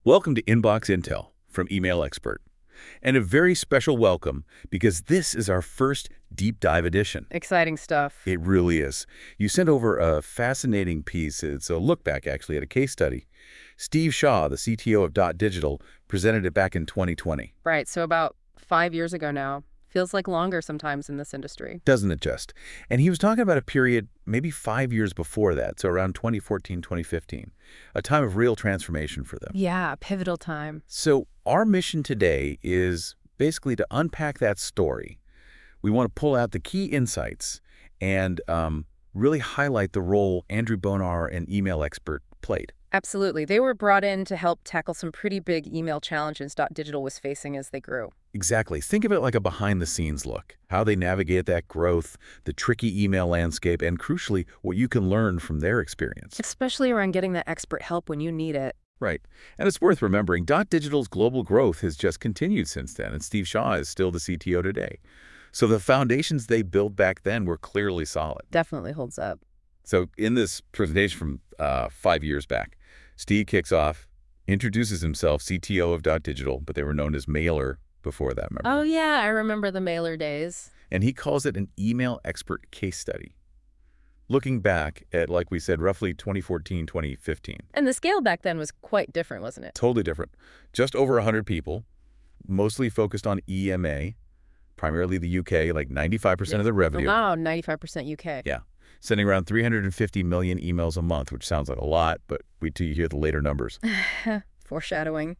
Welcome to Inbox Intel from Email Expert, and a very special welcome because this is our first deep dive edition. Exciting stuff. It really is. You sent over a fascinating piece. It's a look back, actually, at a case study. Steve Shaw, the CTO of Dot Digital, presented it back in 2020. Right, so about 5 years ago now. Feels like longer sometimes in this industry. Doesn't it just? And he was talking about a period maybe 5 years before that, so around 2014, 2015, a time of real transformation for them. Yeah, pivotal time. So our mission today is basically to unpack that story. We want to pull out the key insights and really highlight the role Andrew Bonar and Email Expert played. Absolutely. They were brought in to help tackle some pretty big email challenges Dot Digital was facing as they grew. Exactly. Think of it like a behind-the-scenes look, how they navigate that growth, the tricky email landscape, and crucially, what you can learn from their experience. Especially around getting that expert help when you need it. Right. And it's worth remembering, Dot Digital's global growth has just continued since then, and Steve Shaw is still the CTO today. So the foundations they built back then were clearly solid. Definitely holds up. So in this presentation from 5 years back, Steve kicks off, introduces himself, CTO of Dot Digital, but they were known as Mailer before that, remember? Oh, yeah, I remember the Mailer days. And he calls it an Email Expert case study. Looking back at, like we said, roughly 2014, 2015. And the scale back then was quite different, wasn't it? Totally different. Just over 100 people, mostly focused on EMA, primarily the UK, like 95% of the revenue. Wow, 95% UK. Yeah. Sending around 350 million emails a month, which sounds like a lot, but wait till you hear the later numbers. Foreshadowing.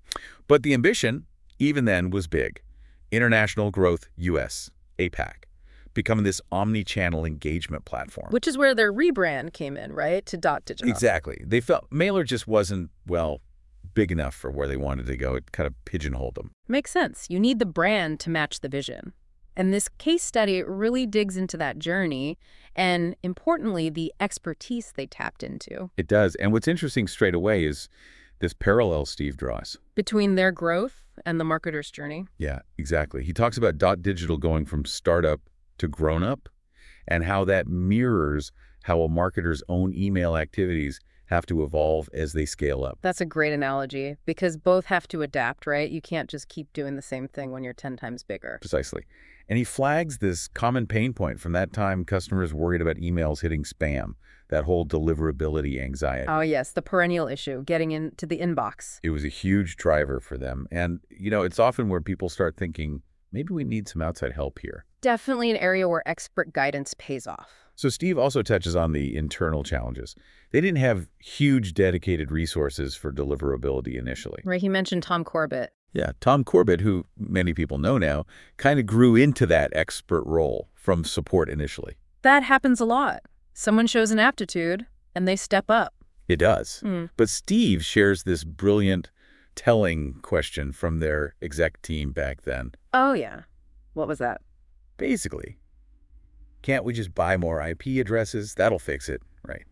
But the ambition, even then, was big. International growth, US, APAC, becoming this omni-channel engagement platform. Which is where their rebrand came in, right? To Dot Digital. Exactly. They felt Mailer just wasn't, well, big enough for where they wanted to go. It kind of pigeonholed them. Makes sense. You need the brand to match the vision. And this case study really digs into that journey and, importantly, the expertise they tapped into. It does. And what's interesting straight away is this parallel Steve draws. Between their growth and the marketer's journey. Yeah, exactly. He talks about Dot Digital going from startup to grown-up and how that mirrors how a marketer's own email activities have to evolve as they scale up. That's a great analogy because both have to adapt, right? You can't just keep doing the same thing when you're 10 times bigger. Precisely. And he flags this common pain point from that time customers worried about emails hitting spam, that whole deliverability anxiety. Oh, yes, the perennial issue, getting into the inbox. It was a huge driver for them. And, it's often where people start thinking, maybe we need some outside help here. Definitely an area where expert guidance pays off. So Steve also touches on the internal challenges. They didn't have huge dedicated resources for deliverability initially. Right, he mentioned Tom Corbett. Yeah, Tom Corbett, who many people know now, kind of grew into that expert role from support initially. That happens a lot. Someone shows an aptitude, and they step up. It does. But Steve shares this brilliant, telling question from their exec team back then. Oh, yeah. What was that? Basically, can't we just buy more IP addresses? That'll fix it, right?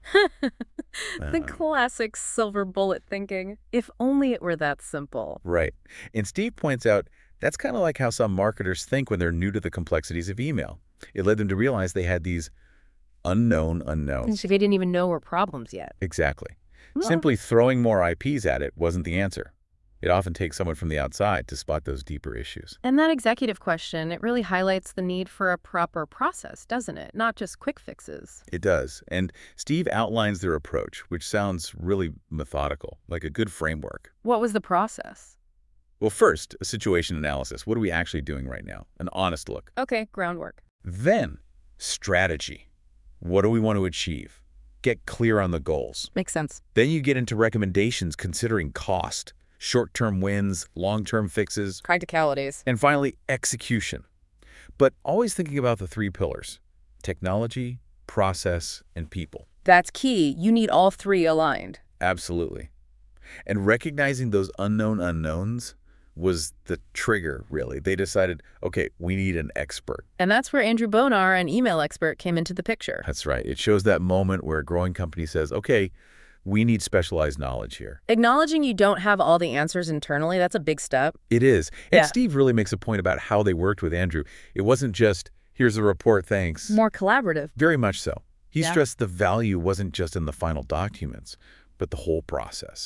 The classic silver bullet thinking. If only it were that simple. Right. And Steve points out that's kind of like how some marketers think when they're new to the complexities of email. It led them to realize they had these unknown unknowns. They didn't even know were problems yet. Exactly. Simply throwing more IPs at it wasn't the answer. It often takes someone from the outside to spot those deeper issues. And that executive question, it really highlights the need for a proper process, doesn't it? Not just quick fixes. It does. And Steve outlines their approach, which sounds really methodical, like a good framework. What was the process? Well, first, a situation analysis. What are we actually doing right now? An honest look. Okay, groundwork. Then, strategy. What do we want to achieve? Get clear on the goals. Makes sense. Then you get into recommendations considering cost, short-term wins, long-term fixes. Practicalities. And finally, execution. But always thinking about the three pillars: technology, process, and people. That's key. You need all three aligned. Absolutely. And recognizing those unknown unknowns was the trigger, really. They decided, okay, we need an expert. And that's where Andrew Bonar, an email expert, came into the picture. That's right. It shows that moment where a growing company says, okay, we need specialized knowledge here. Acknowledging you don't have all the answers internally, that's a big step. It is. And Yeah. Steve really makes a point about how they worked with Andrew. It wasn't just, here's a report, thanks. More collaborative. Very much so. He Yeah. stressed the value wasn't just in the final documents, but the whole process.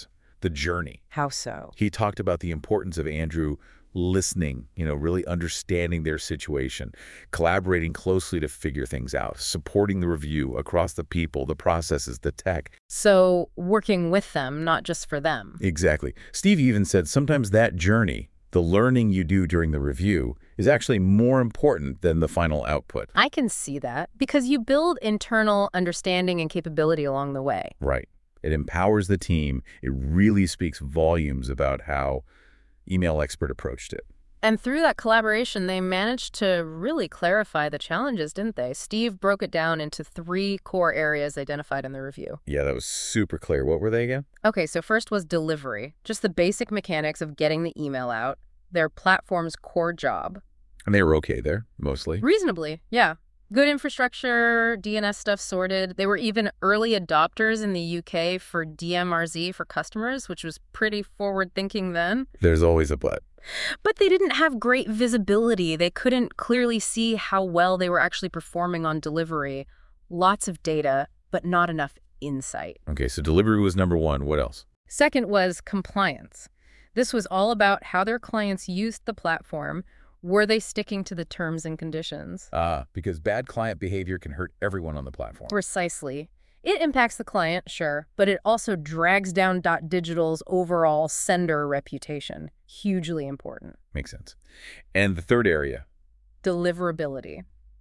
the journey. How so? He talked about the importance of Andrew listening, really understanding their situation, collaborating closely to figure things out, supporting the review across the people, the processes, the tech. So working with them, not just for them. Exactly. Steve even said sometimes that journey, the learning you do during the review, is actually more important than the final output. I can see that because you build internal understanding and capability along the way. Right. It empowers the team. It really speaks volumes about how Email Expert approached it. And through that collaboration, they managed to really clarify the challenges, didn't they? Steve broke it down into 3 core areas identified in the review. Yeah, that was super clear. What were they again? Okay, so first was delivery, just the basic mechanics of getting the email out, their platform's core job. And they were okay there, mostly. Reasonably, yeah. Good infrastructure, DNS stuff sorted. They were even early adopters in the UK for DMRZ for customers, which was pretty forward-thinking then. There's always a but. But they didn't have great visibility. They couldn't clearly see how well they were actually performing on delivery. Lots of data, but not enough insight. Okay, so delivery was number 1. What else? Second was compliance. This was all about how their clients used the platform. Were they sticking to the terms and conditions? Because bad client behavior can hurt everyone on the platform. Precisely. It impacts the client, sure, but it also drags down .Digital's overall sender reputation. Hugely important. Makes sense. And the third area? Deliverability.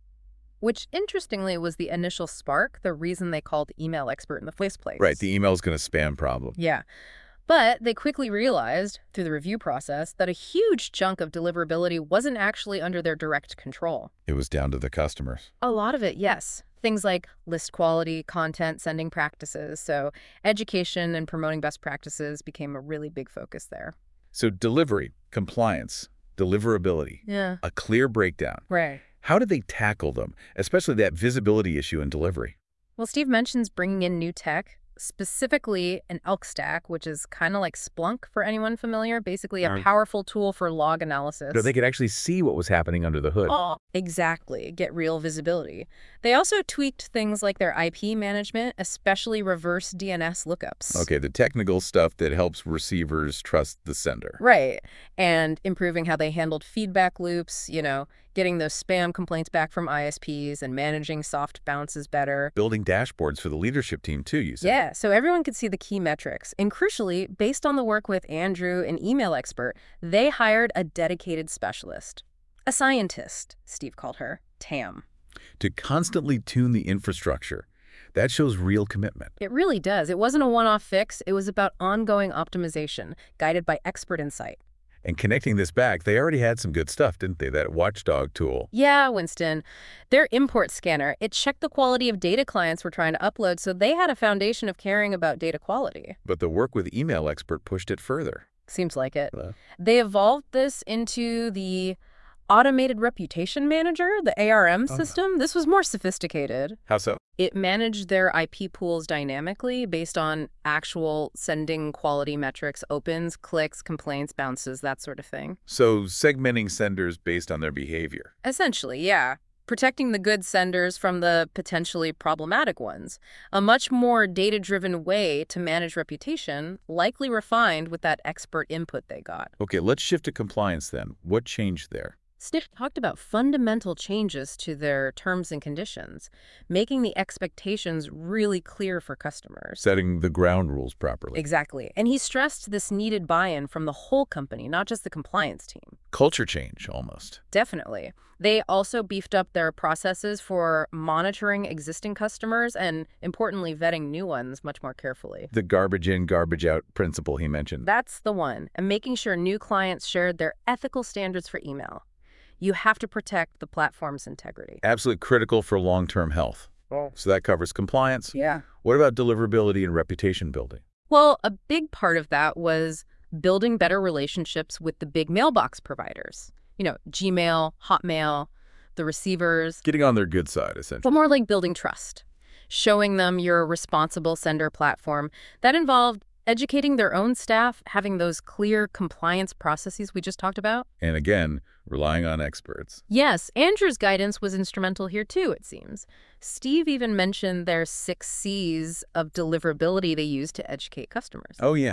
Which, interestingly, was the initial spark, the reason they called Email Expert in the first place. Right, the email's going to spam problem. Yeah. But they quickly realized, through the review process, that a huge chunk of deliverability wasn't actually under their direct control. It was down to the customers. A lot of it, yes. Things like list quality, content, sending practices. So education and promoting best practices became a really big focus there. So delivery, compliance, deliverability. Yeah. A clear breakdown. Right. How did they tackle them, especially that visibility issue in delivery? Well, Steve mentions bringing in new tech, specifically an Elk Stack, which is kind of like Splunk for anyone familiar, basically a powerful tool for log analysis. So they could actually see what was happening under the hood. Oh, exactly. Get real visibility. They also tweaked things like their IP management, especially reverse DNS lookups. Okay, the technical stuff that helps receivers trust the sender. Right. And improving how they handled feedback loops, getting those spam complaints back from ISPs and managing soft bounces better. Building dashboards for the leadership team, too, you said. Yeah, so everyone could see the key metrics. And crucially, based on the work with Andrew, an email expert, they hired a dedicated specialist. A scientist, Steve called her, Tam. To constantly tune the infrastructure. That shows real commitment. It really does. It wasn't a one-off fix. It was about ongoing optimization, guided by expert insight. And connecting this back, they already had some good stuff, didn't they? That Watchdog tool. Yeah, Winston. Their import scanner, it checked the quality of data clients were trying to upload, so they had a foundation of caring about data quality. But the work with Email Expert pushed it further. Seems like it. They evolved this into the Automated Reputation Manager, the ARM system. This was more sophisticated. How so? It managed their IP pools dynamically based on actual sending quality metrics, opens, clicks, complaints, bounces, that sort of thing. So segmenting senders based on their behavior. Essentially, yeah. Protecting the good senders from the potentially problematic ones. A much more data-driven way to manage reputation, likely refined with that expert input they got. Okay, let's shift to compliance then. What changed there? Steve talked about fundamental changes to their terms and conditions, making the expectations really clear for customers. Setting the ground rules properly. Exactly. And he stressed this needed buy-in from the whole company, not just the compliance team. Culture change, almost. Definitely. They also beefed up their processes for monitoring existing customers and, importantly, vetting new ones much more carefully. The garbage in, garbage out principle he mentioned. That's the one. And making sure new clients shared their ethical standards for email. You have to protect the platform's integrity. Absolutely critical for long-term health. Oh. So that covers compliance. Yeah. What about deliverability and reputation building? Well, a big part of that was building better relationships with the big mailbox providers. Gmail, Hotmail, the receivers. Getting on their good side, essentially. But more like building trust. Showing them you're a responsible sender platform. That involved educating their own staff, having those clear compliance processes we just talked about. And again, relying on experts. Yes, Andrew's guidance was instrumental here too, it seems. Steve even mentioned their 6 C's of deliverability they use to educate customers. Oh yeah,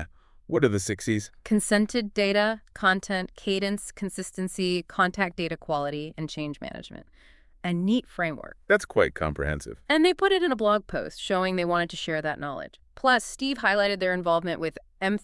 What are the 6 Cs? Consented data, content, cadence, consistency, contact data quality, and change management. A neat framework. That's quite comprehensive. And they put it in a blog post showing they wanted to share that knowledge. Plus, Steve highlighted their involvement with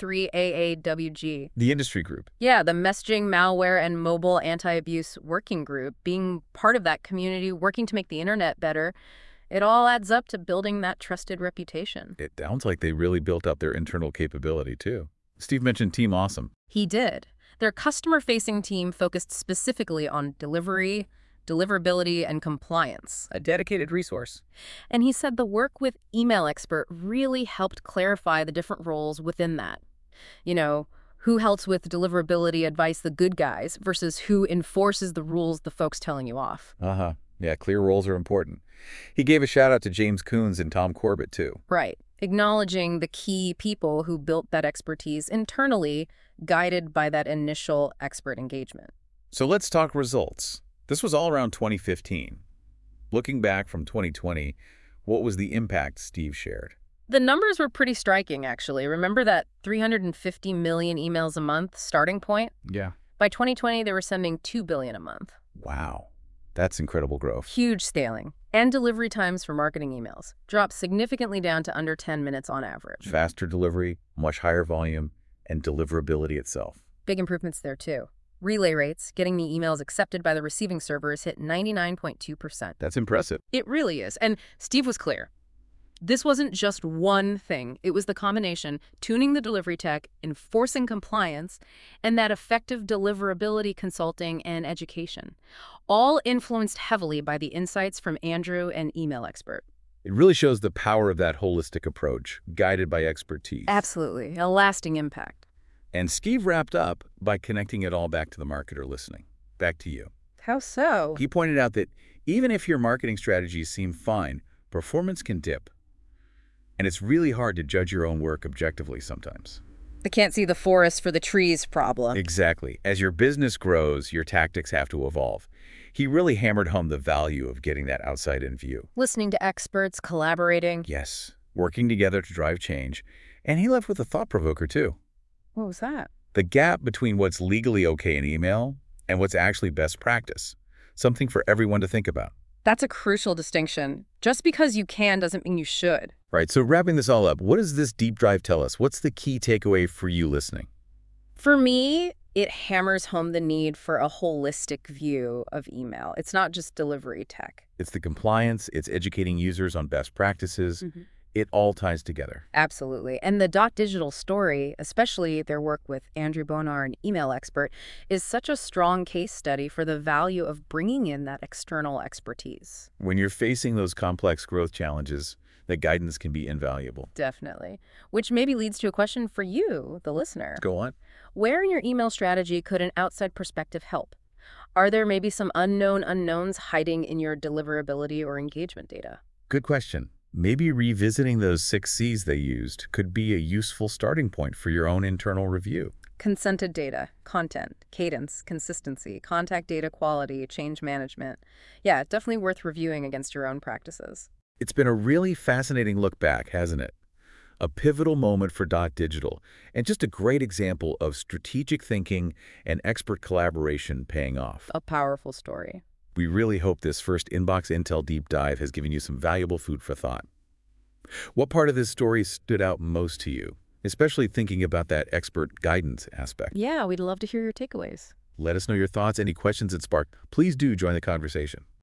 M3AAWG. The industry group. Yeah, the messaging, malware, and mobile anti-abuse working group, being part of that community, working to make the internet better. It all adds up to building that trusted reputation. It sounds like they really built up their internal capability, too. Steve mentioned Team Awesome. He did. Their customer-facing team focused specifically on delivery, deliverability, and compliance. A dedicated resource. And he said the work with Email Expert really helped clarify the different roles within that. You know, who helps with deliverability advice, the good guys, versus who enforces the rules, the folks telling you off. Uh-huh. Yeah, clear roles are important. He gave a shout out to James Coons and Tom Corbett, too. Right. Acknowledging the key people who built that expertise internally, guided by that initial expert engagement. So let's talk results. This was all around 2015. Looking back from 2020, what was the impact Steve shared? The numbers were pretty striking, actually. Remember that 350 million emails a month starting point? Yeah. By 2020, they were sending 2 billion a month. Wow. That's incredible growth. Huge scaling. And delivery times for marketing emails dropped significantly down to under 10 minutes on average. Faster delivery, much higher volume, and deliverability itself. Big improvements there, too. Relay rates, getting the emails accepted by the receiving servers, hit 99.2%. That's impressive. It really is. And Steve was clear. This wasn't just one thing. It was the combination, tuning the delivery tech, enforcing compliance, and that effective deliverability consulting and education, all influenced heavily by the insights from Andrew and Email Expert. It really shows the power of that holistic approach, guided by expertise. Absolutely. A lasting impact. And Steve wrapped up by connecting it all back to the marketer listening. Back to you. How so? He pointed out that even if your marketing strategies seem fine, performance can dip. And it's really hard to judge your own work objectively sometimes. They can't see the forest for the trees problem. Exactly. As your business grows, your tactics have to evolve. He really hammered home the value of getting that outside-in view. Listening to experts, collaborating. Yes, working together to drive change. And he left with a thought-provoker, too. What was that? The gap between what's legally okay in email and what's actually best practice. Something for everyone to think about. That's a crucial distinction. Just because you can doesn't mean you should. Right, so wrapping this all up, what does this deep dive tell us? What's the key takeaway for you listening? For me, it hammers home the need for a holistic view of email. It's not just delivery tech. It's the compliance, it's educating users on best practices. It all ties together. Absolutely. And the Dot Digital story, especially their work with Andrew Bonar and Email Expert, is such a strong case study for the value of bringing in that external expertise. When you're facing those complex growth challenges, the guidance can be invaluable. Definitely. Which maybe leads to a question for you, the listener. Go on. Where in your email strategy could an outside perspective help? Are there maybe some unknown unknowns hiding in your deliverability or engagement data? Good question. Maybe revisiting those 6 Cs they used could be a useful starting point for your own internal review. Consented data, content, cadence, consistency, contact data quality, change management. Yeah, definitely worth reviewing against your own practices. It's been a really fascinating look back, hasn't it? A pivotal moment for Dot Digital, and just a great example of strategic thinking and expert collaboration paying off. A powerful story. We really hope this first Inbox Intel deep dive has given you some valuable food for thought. What part of this story stood out most to you, especially thinking about that expert guidance aspect? Yeah, we'd love to hear your takeaways. Let us know your thoughts, any questions it sparked. Please do join the conversation.